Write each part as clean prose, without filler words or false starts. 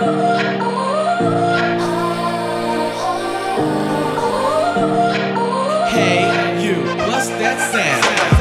Hey, you, what's that sound?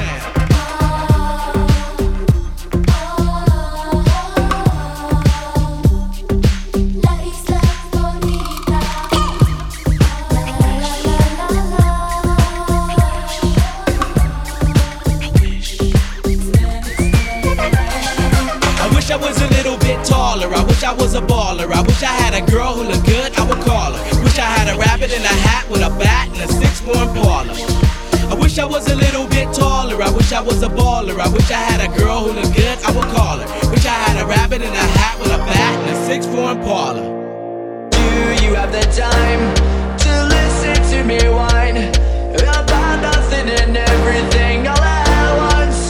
I was a little bit taller, I wish I was a baller. I wish I had a girl who looked good, I would call her. Wish I had a rabbit in a hat with a bat and a 6'1" parlor. I wish I was a little bit taller, I wish I was a baller. I wish I had a girl who looked good, I would call her. Wish I had a rabbit in a hat with a bat and a 6'1" parlor. Do you have the time to listen to me whine about nothing and everything all at once?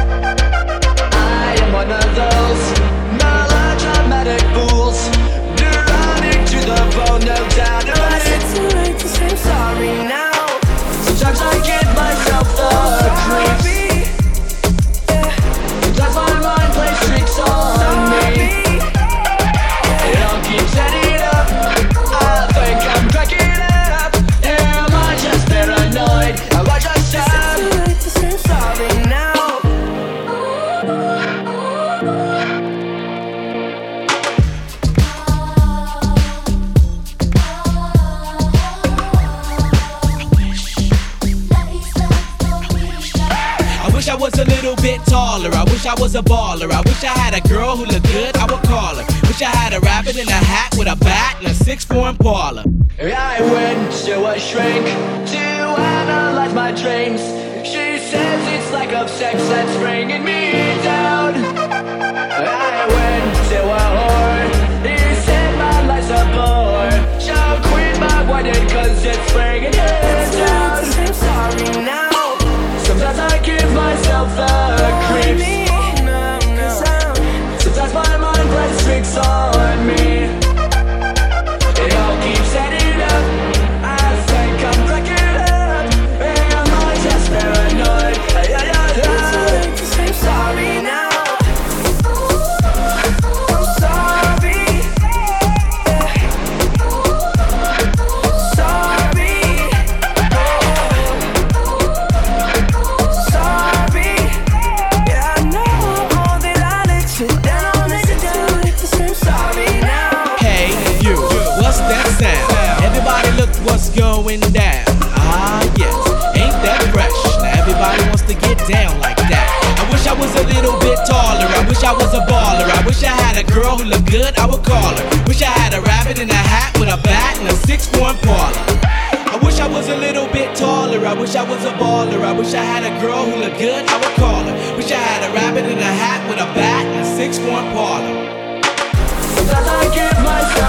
I am one of those melodramatic fools, running to the bone, no doubt about it. It's too late to say sorry now. Sometimes I give myself the creeps. Sometimes my mind plays tricks on me. It all keeps adding up. I think I'm cracking up. Am I just paranoid? Am I just sad? It's too late to say sorry now. I wish I was a little bit taller, I wish I was a baller. I wish I had a girl who looked good, I would call her. Wish I had a rabbit in a hat with a bat and a 6'1" parlor. I went to a shrink to analyze my dreams. She says it's lack of sex that's bringing me down. I went to a whore, he said my life's a bore. She'll quit my wedding cause it's bringing me down. I'm sorry now. Sometimes I give myself the creeps. Sometimes my mind plays tricks on me. It all keeps adding up. I think I'm cracking up. Am I just paranoid? I'm sorry now. I'm sorry. Sorry. Yeah, I know that I let you down. Sorry now. Hey, you, what's that sound? Everybody look what's going down. Ah, yes, ain't that fresh? Now everybody wants to get down like that. I wish I was a little bit taller, I wish I was a baller. I wish I had a girl who looked good, I would call her. Wish I had a rabbit in a hat with a bat and a 6'1" parlor. I wish I was a little bit taller, I wish I was a baller. I wish I had a girl who looked good, I would call her. Wish I had a rabbit in a hat with a bat and a 6'1" parlor. Sometimes I give myself